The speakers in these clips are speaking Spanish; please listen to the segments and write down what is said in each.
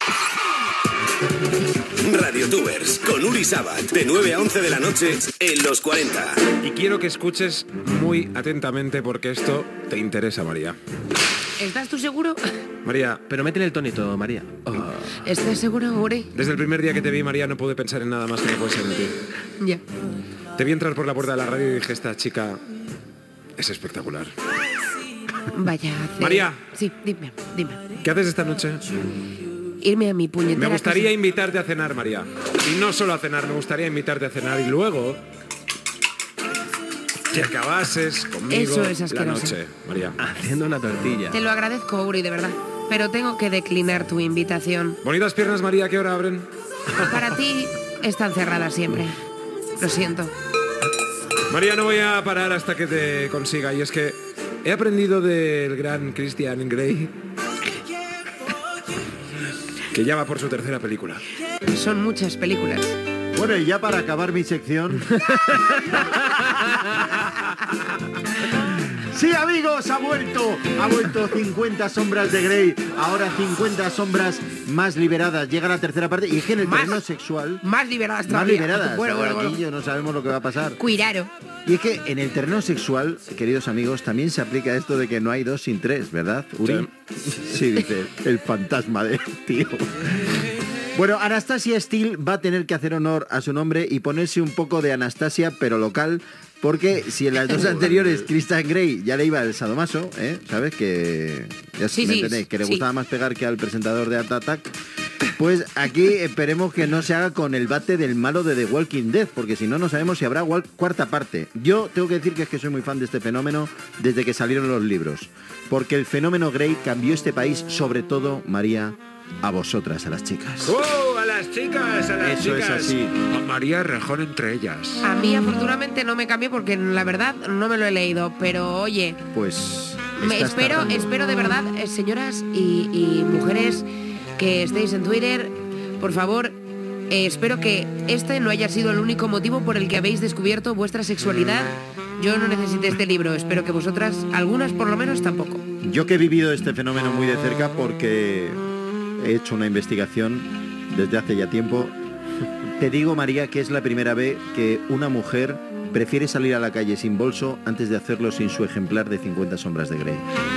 Radiotubers con Uri Sabat, de 9 a 11 de la noche en Los 40. Y quiero que escuches muy atentamente porque esto te interesa, María. ¿Estás tú seguro? María, Pero métele el tonito, María. ¿Estás seguro, Uri? desde el primer día que te vi, María, no pude pensar en nada más que no fuese en ti. Ya. Te vi entrar por la puerta de la radio y dije, esta chica es espectacular. Vaya. María. Sí, dime. ¿Qué haces esta noche? Irme a mi puñetera Me gustaría casa. invitarte a cenar, María. Y no solo a cenar, me gustaría invitarte a cenar y luego que acabases conmigo Eso es la asqueroso. noche, María. Haciendo una tortilla. Te lo agradezco, Uri, de verdad. Pero tengo que declinar tu invitación. Bonitas piernas, María, ¿qué hora abren? Para ti están cerradas siempre. Lo siento. María, no voy a parar hasta que te consiga. Y es que he aprendido del gran Christian Grey que ya va por su tercera película. Son muchas películas. Bueno, y ya para acabar mi sección... Sí, amigos, ha vuelto 50 sombras de Grey, ahora 50 sombras más liberadas. Llega la tercera parte y es que en el terreno sexual... Más liberadas Más todavía. liberadas. Bueno. Aquí no sabemos lo que va a pasar. Cuidado. Y es que en el terreno sexual, queridos amigos, también se aplica esto de que no hay dos sin tres, ¿verdad, Uri? Sí, dice el fantasma de tío. Bueno, Anastasia Steele va a tener que hacer honor a su nombre y ponerse un poco de Anastasia, pero local, porque si en las dos anteriores Christian Grey ya le iba el sadomaso, ¿sabes? Que ya Sí, me sí, entendéis, que le sí. gustaba más pegar que al presentador de Art Attack. Pues aquí esperemos que no se haga con el bate del malo de The Walking Dead, porque si no, no sabemos si habrá cuarta parte. Yo tengo que decir que es que soy muy fan de este fenómeno desde que salieron los libros, porque el fenómeno Grey cambió este país, sobre todo, María, a vosotras, a las chicas. ¡Oh, a las chicas, a las Eso es chicas! así. A María Rejón entre ellas. A mí, afortunadamente, no me cambió porque, la verdad, no me lo he leído. Pero, oye, Pues... espero de verdad, señoras y mujeres que estéis en Twitter, por favor, espero que este no haya sido el único motivo por el que habéis descubierto vuestra sexualidad. Yo no necesité este libro, espero que vosotras, algunas por lo menos, tampoco. Yo que he vivido este fenómeno muy de cerca porque he hecho una investigación desde hace ya tiempo, te digo, María, que es la primera vez que una mujer prefiere salir a la calle sin bolso antes de hacerlo sin su ejemplar de 50 sombras de Grey.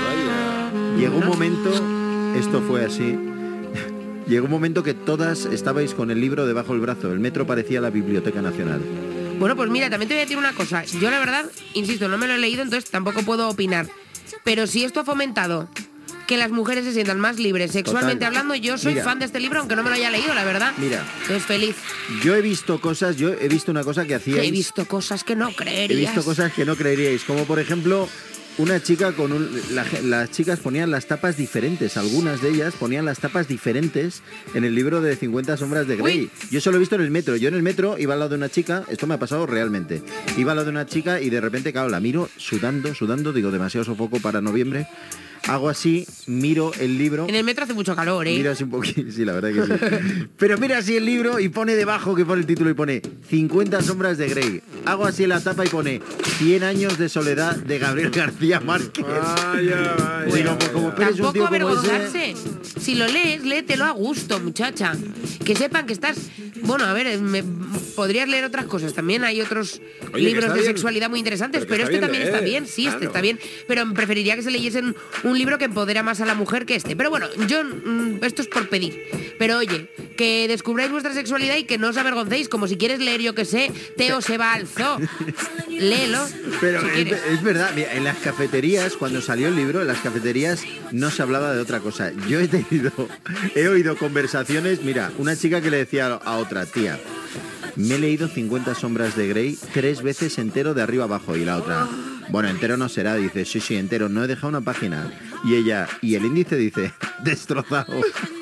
Llegó un momento, esto fue así, llegó un momento que todas estabais con el libro debajo del brazo. El metro parecía la Biblioteca Nacional. Bueno, pues mira, también te voy a decir una cosa. Yo la verdad, insisto, no me lo he leído, entonces tampoco puedo opinar. Pero si esto ha fomentado que las mujeres se sientan más libres sexualmente Total. hablando, yo soy Mira. fan de este libro, aunque no me lo haya leído, la verdad. Mira. Entonces, feliz. Yo he visto una cosa que hacíais. He visto cosas que no creerías. He visto cosas que no creeríais, como por ejemplo una chica con las chicas ponían las tapas diferentes, algunas de ellas ponían las tapas diferentes en el libro de 50 sombras de Grey. Uy. Yo eso lo he visto en el metro. Yo en el metro iba al lado de una chica, esto me ha pasado realmente. Iba al lado de una chica y de repente, claro, la miro sudando, digo, demasiado sofoco para noviembre. Hago así, miro el libro. En el metro hace mucho calor, ¿eh? Mira así un poquito, sí, la verdad que sí. Pero mira así el libro y pone debajo, que pone el título y pone 50 sombras de Grey. Hago así la tapa y pone 100 años de soledad de Gabriel García Márquez. Vaya. Digo, pues como eres un tío Tampoco como ese... avergonzarse. Si lo lees, léetelo a gusto, muchacha. Que sepan que estás... Bueno, a ver, podrías leer otras cosas. También hay otros Oye, libros está de bien. sexualidad muy interesantes, Pero que pero está este bien también está leer, bien. Sí, este claro. está bien. Pero preferiría que se leyesen un libro que empodera más a la mujer que este. Pero bueno, yo esto es por pedir. Pero oye, que descubráis vuestra sexualidad y que no os avergoncéis. Como si quieres leer, yo que sé, Teo se va al zoo. Léelo. Pero si quieres. es verdad, mira, en las cafeterías, cuando salió el libro, en las cafeterías no se hablaba de otra cosa. Yo he oído conversaciones, mira, una chica que le decía a otra, tía, me he leído 50 sombras de Grey 3 veces entero de arriba abajo. Y la otra, bueno, entero no será, dice, sí, entero, no he dejado una página. Y ella, y el índice dice, destrozado.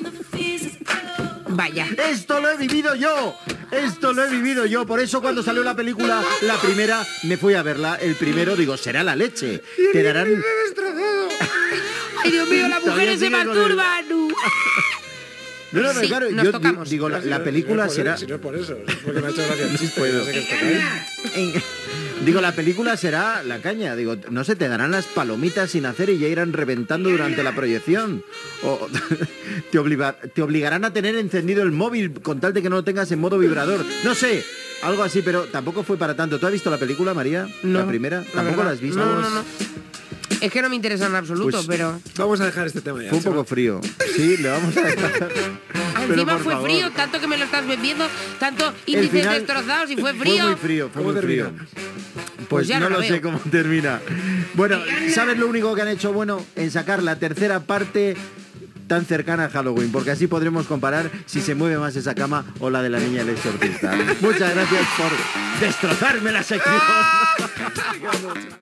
Vaya. ¡Esto lo he vivido yo! ¡Esto lo he vivido yo! Por eso cuando salió la película, la primera, me fui a verla. El primero, digo, será la leche. Te darán... Ay, Dios mío, las Todavía mujeres se sigue con masturban. No, pero Sí, claro, nos yo tocamos. digo, la Si no película es por será... eso, si no es por eso, es porque me ha hecho gracia el chiste. Puedo. No sé qué está ahí. Digo, la película será la caña. Digo, no sé, te darán las palomitas sin hacer y ya irán reventando durante la proyección. O te obligarán a tener encendido el móvil con tal de que no lo tengas en modo vibrador. No sé, algo así, pero tampoco fue para tanto. ¿Tú has visto la película, María? No, ¿La primera? la ¿Tampoco verdad. la has visto? No. Es que no me interesa en absoluto, Pues, pero... Vamos a dejar este tema ya. Fue un poco frío. Sí, le vamos a dejar. Pero Encima por fue favor. frío, tanto que me lo estás vendiendo, tanto El índices final destrozados y fue frío. Fue muy frío, fue ¿Cómo muy frío. termina? Pues ya no no lo la sé veo. cómo termina. Bueno, ¿sabes lo único que han hecho bueno? En sacar la tercera parte tan cercana a Halloween, porque así podremos comparar si se mueve más esa cama o la de la niña del exorcista. Muchas gracias por destrozarme la sección.